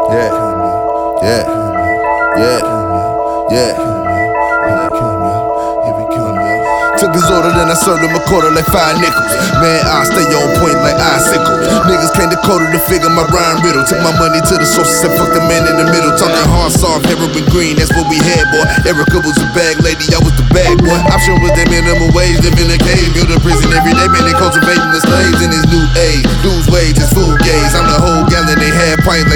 Yeah, yeah, yeah, yeah. Took his order, then I served him a quarter like 5 nickels. Man, I stay on point like icicle. Niggas came to Dakota to figure my rhyme riddle. Took my money to the sources and fucked the man in the middle. Talking hard, soft, heroin green, that's what we had, boy. Erica was a bag lady, I was the bag boy. Option was that minimum wage, live in a cave, build a prison every day, man. They cultivating the slaves in this new age. Lose wages, food gaze. I'm the whole gallon, they had pints like